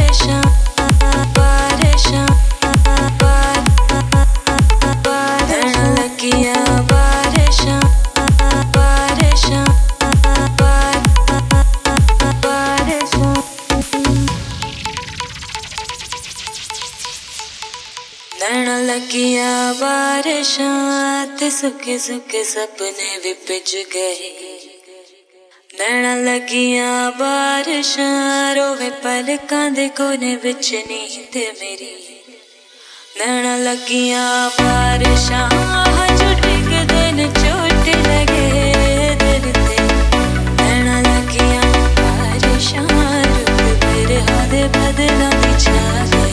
नैना लगिया बारिशां ते सुखे सुखे सपने भी भिज गए। नैना लगिया बारिशां रोवे पलकां दे कोने विच नींद मेरी। नैना लगिया बारिशां हंझू डिगदे ने चोट लगे दिल ते। नैना लगिया बारिशां रुक बिरहा दे बदलां दी छा गई।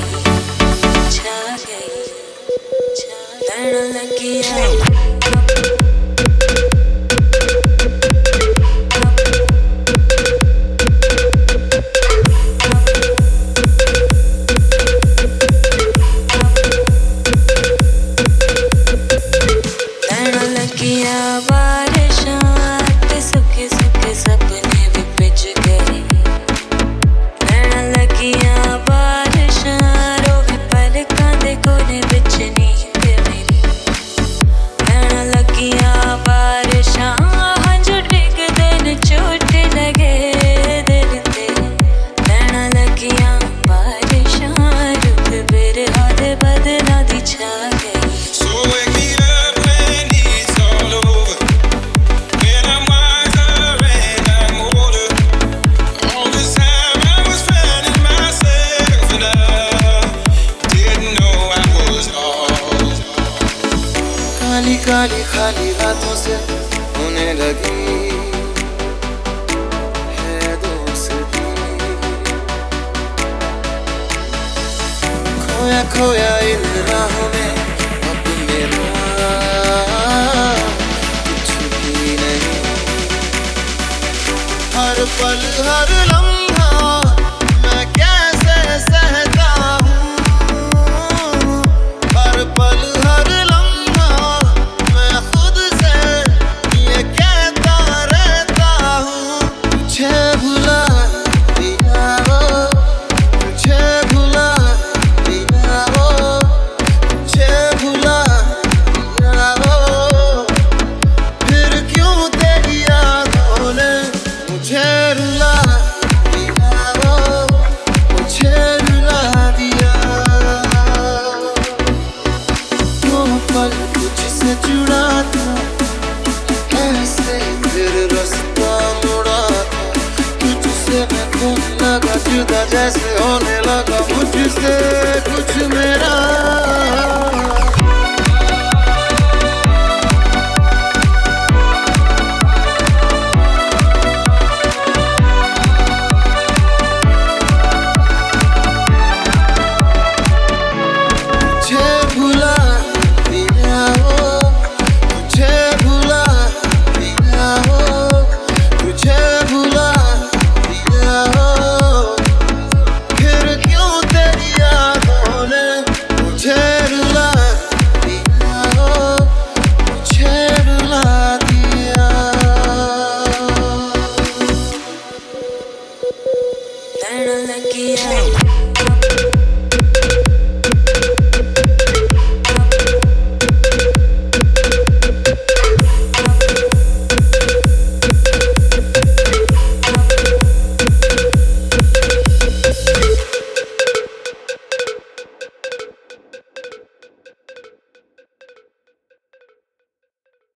नैना लगिया बारिशां ते सुखे सुखे सपने भी भिज गए। नैना लगिया बारिशां रोवे पलकां दे कोने विच नींद मेरी। नैना लगिया बारिशां हंझू डिगदे ने चोट लगे दिल ते। नैना लगिया बारिशां रुक बिरहा दे बदलां दी छा गई। काली खाली रातों से होने लगी है दोस्ती। खोया खोया इन राहों में अब मेरा कुछ भी नहीं। हर पल हर लम्हा मैं कैसे सहता हूँ। हर पल हर तुझसे जुड़ा था कैसे फिर रास्ता मुड़ा था। तुझसे मैं खोने लगा जुदा जैसे होने लगा मुझसे कुछ मेरा। नैना लगिया